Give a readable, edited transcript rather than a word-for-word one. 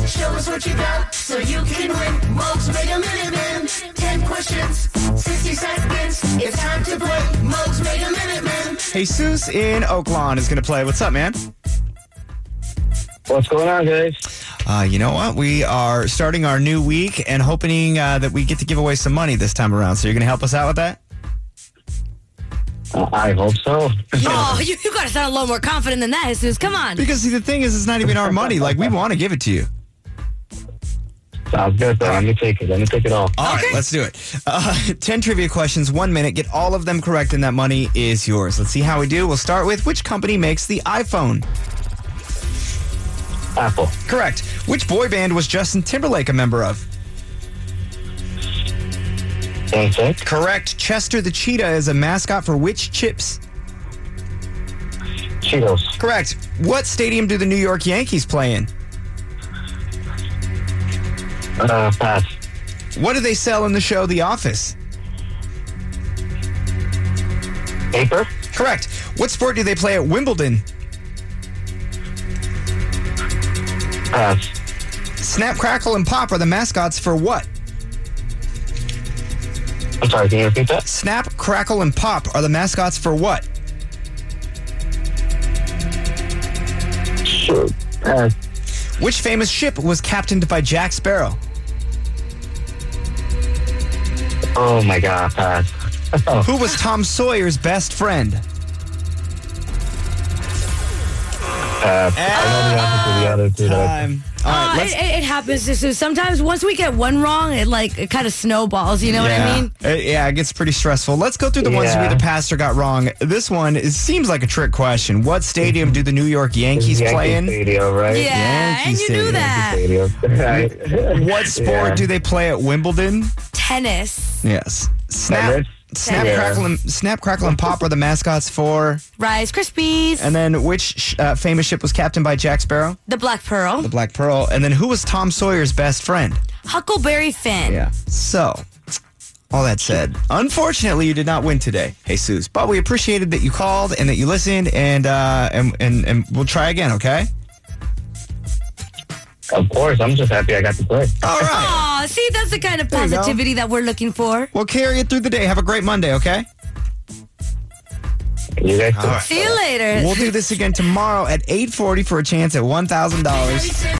Show us what you got so you can win. Mo's Mega Minute Man. 10 questions, 60 seconds. It's time to play Mo's Mega Minute Man. Jesus in Oaklawn is going to play. What's up, man? What's going on, guys? You know what? We are starting our new week and hoping that we get to give away some money this time around. So you're going to help us out with that? I hope so. Oh, you got to sound a little more confident than that, Jesus. Come on. Because, see, the thing is, it's not even our money. Like, we want to give it to you. Sounds good, though. Let me take it all. All right, let's do it. 10 trivia questions, 1 minute. Get all of them correct, and that money is yours. Let's see how we do. We'll start with which company makes the iPhone? Apple. Correct. Which boy band was Justin Timberlake a member of? NSYNC. Correct. Chester the Cheetah is a mascot for which chips? Cheetos. Correct. What stadium do the New York Yankees play in? Pass. What do they sell in the show The Office? Paper. Correct. What sport do they play at Wimbledon? Pass. Snap, Crackle, and Pop are the mascots for what? I'm sorry, can you repeat that? Snap, Crackle, and Pop are the mascots for what? Sure. Pass. Which famous ship was captained by Jack Sparrow? Oh, my God. Pass. Who was Tom Sawyer's best friend? I know the answer to the other two. Time. All right, let's... It happens. Jesus. Sometimes once we get one wrong, it kind of snowballs. You know what I mean? Yeah, it gets pretty stressful. Let's go through the ones we either passed or got wrong. This one seems like a trick question. What stadium do the New York Yankees play in? Stadium, right? Yeah, Yankee and you Stadium. knew that. Stadium. What sport do they play at Wimbledon? Tennis. Yes. Tennis? Snap, Crackle, and Pop are the mascots for... Rice Krispies. And then which famous ship was captained by Jack Sparrow? The Black Pearl. The Black Pearl. And then who was Tom Sawyer's best friend? Huckleberry Finn. Yeah. So, all that said, unfortunately, you did not win today, Jesus. But we appreciated that you called and that you listened, and we'll try again, okay? Of course. I'm just happy I got to play. All right. Aw, see, that's the kind of There you go. positivity that we're looking for. We'll carry it through the day. Have a great Monday, okay? You guys too. All right. See you later. We'll do this again tomorrow at 8:40 for a chance at $1,000.